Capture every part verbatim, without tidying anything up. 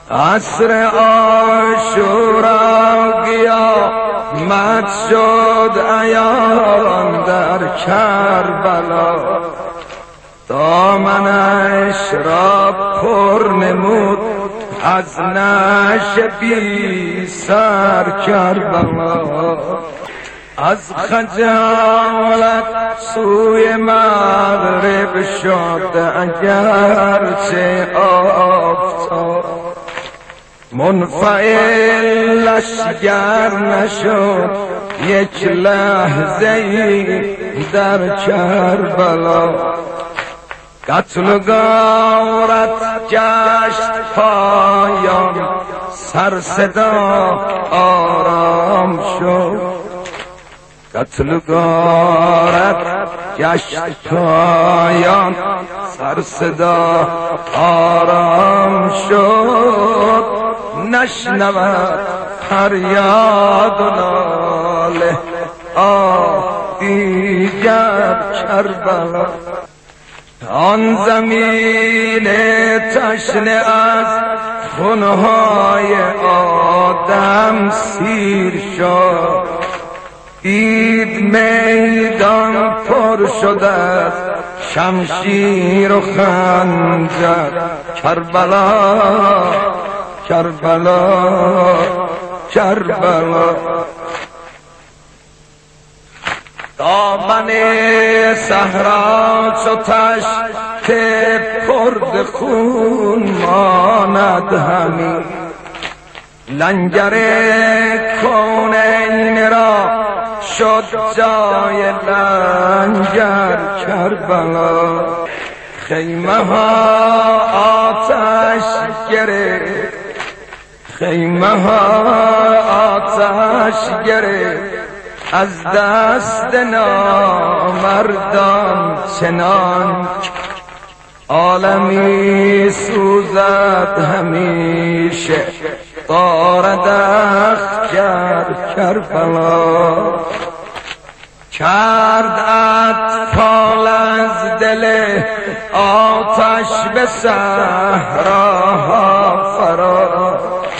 عصر عاشورا قیامت شد عیان در کربلا، دامنش را پر نمود از نعش بی سر کربلا. از خجالت سوی مغرب شد اگرچه آفتاب، منفعلش گر نشد یک لحظه در کربلا. قتل و غارت گشت پایان، سر صدا آرام شد. قتل و غارت گشت پایان، سر صدا آرام شد. نشنود فریاد و ناله آه دیگر کربلا. آن زمین تشنه از خونهای آدم سیر شد، دید میدان پر شده از شمشیر و خنجر. کربلا کربلا کربلا. دامن صحرا چو تشت پرد خون ماند همی، لنگر کونین را شد جای لنگر کربلا. خیمه ها آتش گرفت، خیمه ها آتش گرفت از دست نامردان، چنان عالمی سوزد همیشه دارد اخگر کربلا. کرد اطفال از دل آتش به صحراها فرار،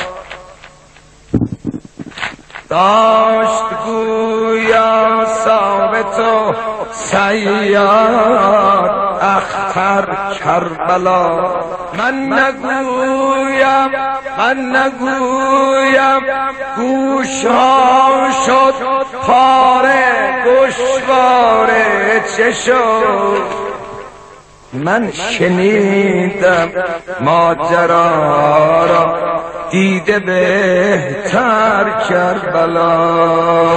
داشت گویا ثابت و سیار اختر کربلا. من نگویم من نگویم گوشها شد پاره، گوشواره چه شد. من شنیدم ماجرا را، دیده بهتر کربلا.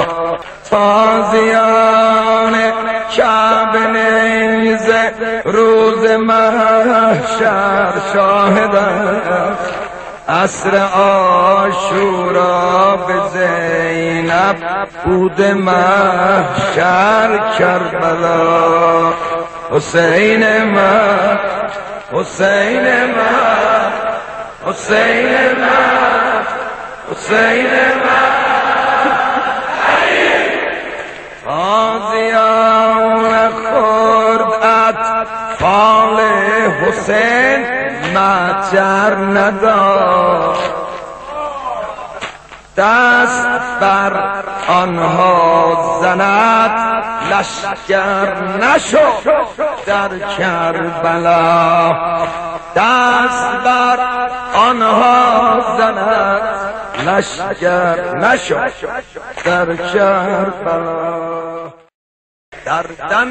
تازیان کعبه نیز روز محشر شاهدند، عصر عاشورا به زینب بود محشر کربلا. حسین من حسین من حسین من حسین من. تازیان خرد اطفال حسین مجر نداشت، دست بر آنها زند لشکر نشد در کربلا. دست بر آنها زند لشکر نشد در کربلا. در دم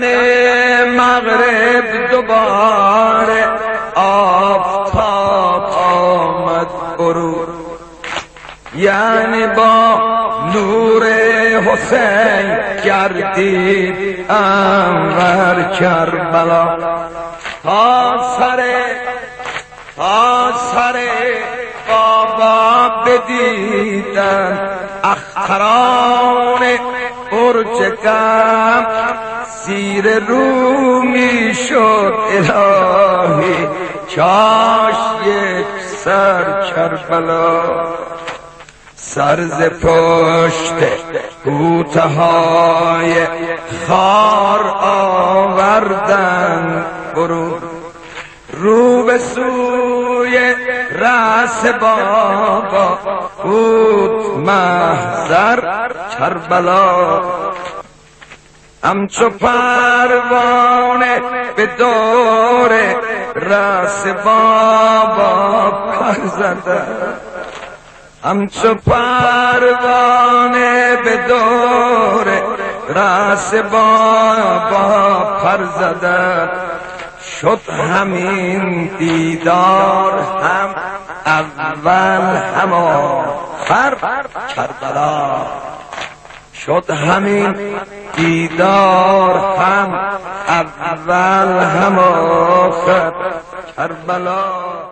مغرب دوباره آفتاب آمد برون، یعنی با نور حسین گردید انور کربلا. تا سر تا سر بابا بدیدن اختران برج غم، سیر رومی شد الهی کاش یک سر کربلا. سر ز پشت کوته‌های خار آوردن برون، رو به سوی رأس بابا بود محضر کربلا همچو پروانه به دور رأس بابا پر زده همچو پروانه به دور رأس بابا پر زده شد همین دیدار هم اول هم آخر کربلا شد همین دیدار هم اول هم آخر کربلا